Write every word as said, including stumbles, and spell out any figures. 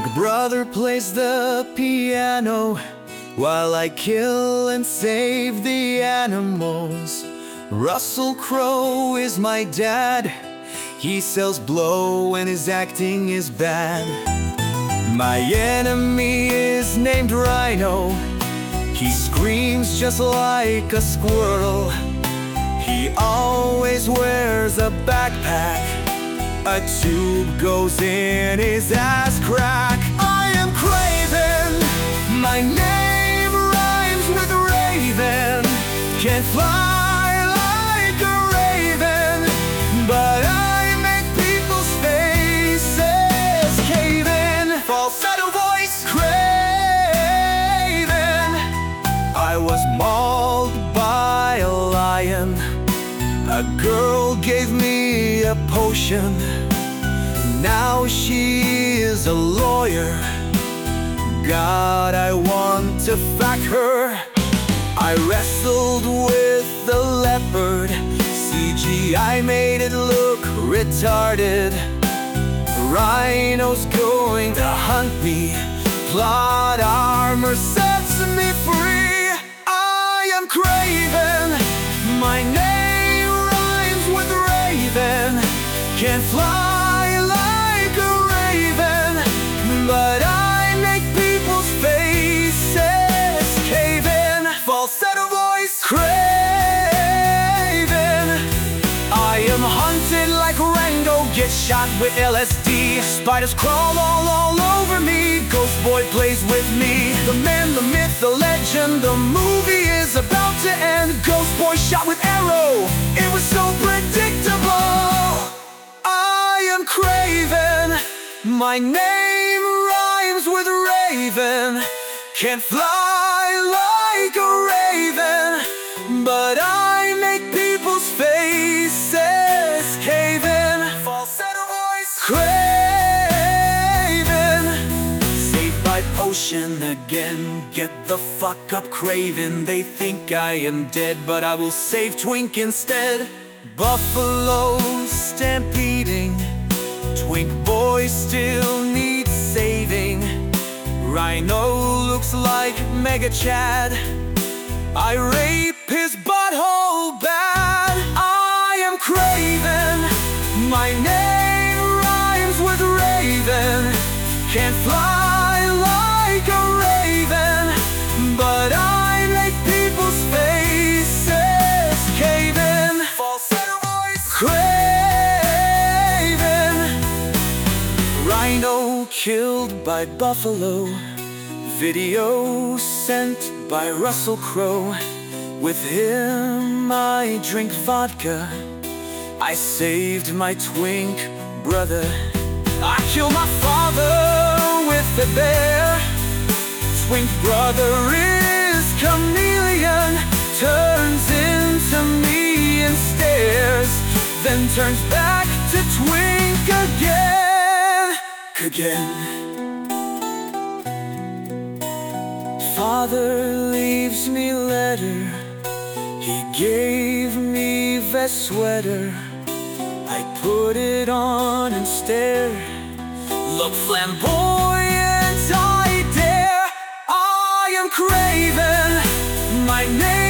Twink brother plays the piano while I kill and save the animals. Russell Crowe is my dad. He sells blow and his acting is bad. My enemy is named Rhino. He screams just like a squirrel. He always wears a backpack. A tube goes in his ass crack. I am Craven. My name rhymes with Raven. Can't fly like a raven, but I make people's faces cave in. Falsetto voice, Craven. I was mauled by a lion. A girl gave me a potion. Now she is a lawyer. God, I want to fuck her. I wrestled with the leopard. C G I made it look retarded. Rhino's going to hunt me. Plot armor sets me free. I am Craven. My name rhymes with Raven. Can't fly like a raven, but I make people's faces cave in. Falsetto voice, Craven. I am hunted like Rango, get shot with L S D. Spiders crawl all, all over me. Ghost Boy plays with me. The man, the myth, the legend. The movie is about to end. Ghost Boy shot with arrow. It was so predictable. I am Craven. My name rhymes with Raven. Can't fly like a raven, but I make people's faces cave in. Falsetto voice, Craven. Saved by potion again. Get the fuck up, Craven. They think I am dead, but I will save Twink instead. Buffalo stampeding. Twink boy still needs saving. Rhino looks like Mega Chad. I rape his butthole bad. I am Craven. My name rhymes with Raven. Can't fly like a raven, but I make people's faces cave in. Falsetto voice, Craven. Rhino killed by buffalo. Video sent by Russell Crowe. With him I drink vodka. I saved my Twink brother. I killed my father with a bear. Twink brother is chameleon. Turns into me and stares, then turns back to Twink again. Again. Father leaves me letter. He gave me vest sweater. I put it on and stare. Look flamboyant, I dare. I am Craven. My name